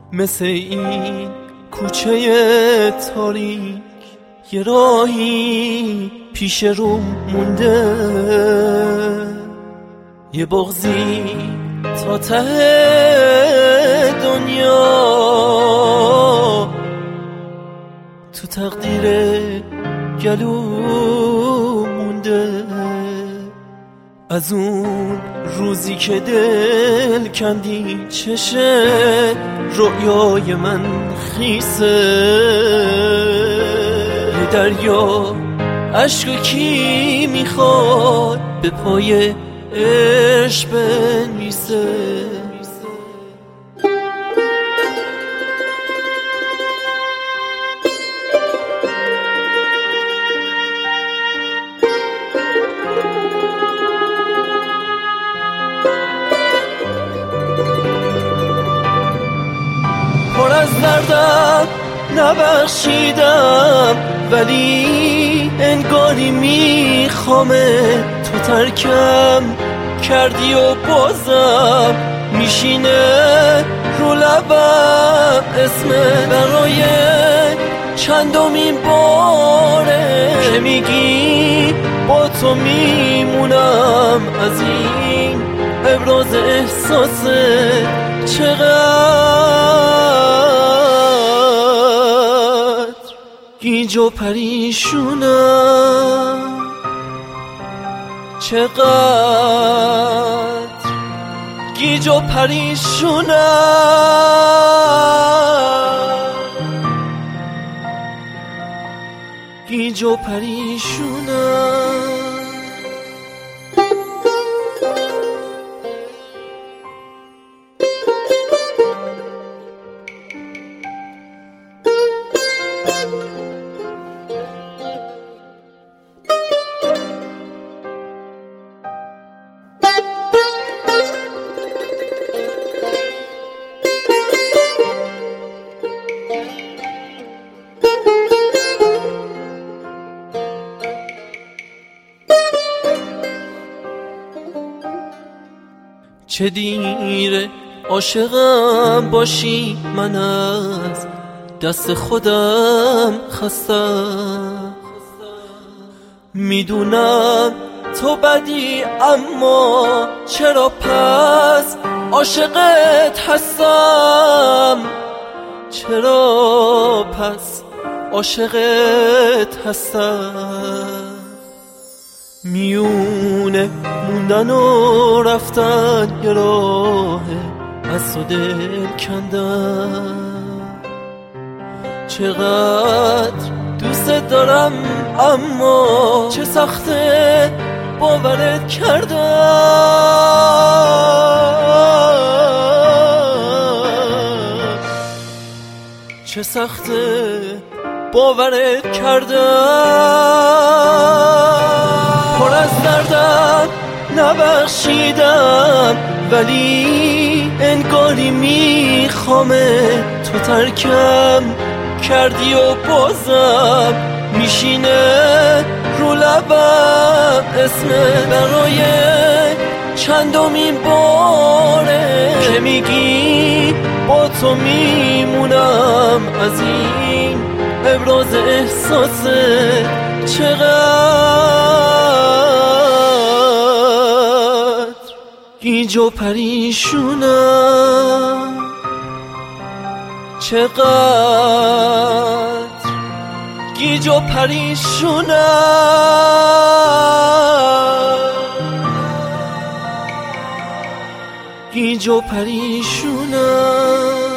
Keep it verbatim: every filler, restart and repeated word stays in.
مثل این کوچه تاریک یه راهی پیش رو مونده، یه بغضی تا ته دنیا تو تقدیر گلو مونده. از اون روزی که دل کندی چشه رؤیای من خیسه، یه دریا عشق کی میخواد به پای عشق بنویسه. پر از دردم نبخشیدم ولی انگاری میخوامه، تو ترکم کردی و بازم میشینه رو لبم اسمه. برای چندمین باره که میگی با تو میمونم، از این ابراز احساسه چقدر گیج و پریشونم، چقدر گیج و پریشونم، گیج و پریشونم. چه دیره عاشقم باشی، من از دست خودم خستم. میدونم تو بدی اما چرا پس عاشقت هستم، چرا پس عاشقت هستم. میونه موندن و رفتن یه راه از تو دل کندم. چقدر دوست دارم اما چه سخته باورت کردم، چه سخته باورت کردم. پر از دردم نبخشیدم ولی انگاری میخوامه، تو ترکم کردی و بازم میشینه رو لبم اسمه. برای چندمین باره که میگی با تو میمونم، از این ابراز احساسه چقدر گیج و پریشونم، چقدر گیج و پریشونم، گیج و پریشونم.